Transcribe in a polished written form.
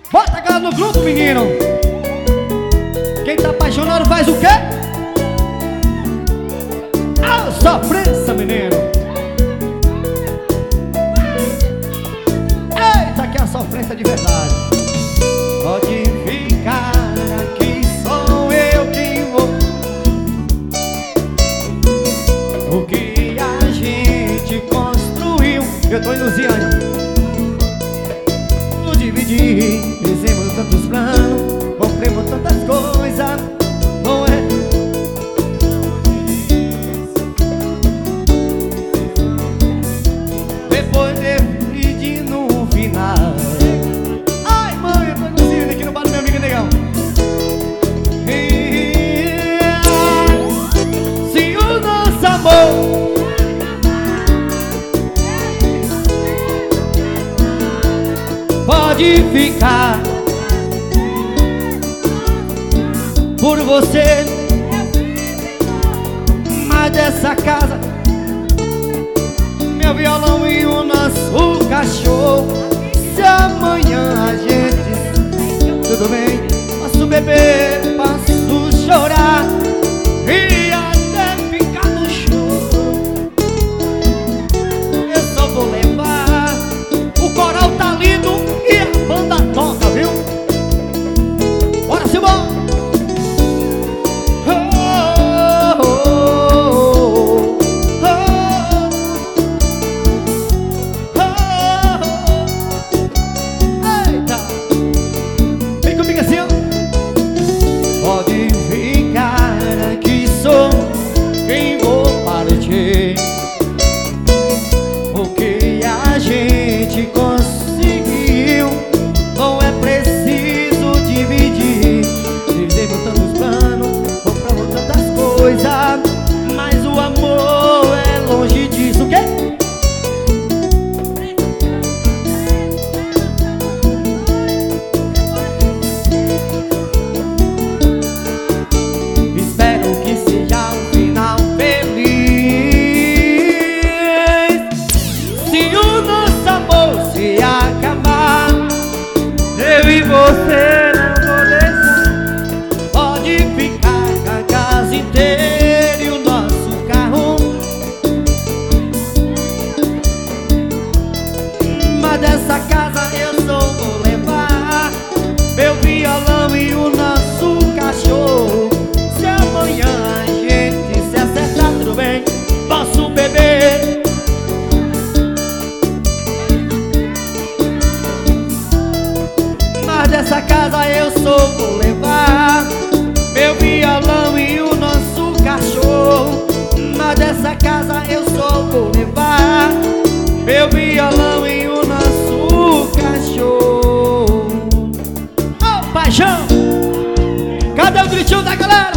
Bota a cara no grupo, menino. Quem tá apaixonado faz o quê? A sofrência, menino. Eita, que é a sofrência de verdade. Pode ficar aqui, sou eu quem vou. O que a gente construiu. Eu tô enunciando. No dividir, fizemos tantos planos, compramos tantas coisas, não é? Depois de no final. Ai, mãe, eu tô enunciando aqui no bar do meu amigo Negão. Se o nosso amor pode ficar por você, mas dessa casa, meu violão e o nosso cachorro. Se amanhã a gente, tudo bem, posso beber, posso chorar e até ficar no choro. Eu só vou levar, o coral tá lindo e a banda toca, viu? Bora, Simão! Eita! Vem comigo assim, ó. Pode ficar aqui, sou quem vou partir. O que a gente conseguiu não é preciso dividir. Fizemos tantos planos, compramos tantas coisas, mas o amor é longe disso. O quê? Espero que seja um final feliz. Se o nosso amor se acabar, eu e você não vou deixar. Pode ficar com a casa inteira e o nosso carro, mas dessa casa eu só vou levar meu violão e o nosso cachorro. Se amanhã a gente se acertar, tudo bem, posso beber. Mas dessa casa eu só vou levar meu violão e o nosso cachorro. Mas dessa casa eu só vou levar meu violão e o nosso cachorro. Ô, paixão! Cadê o gritinho da galera?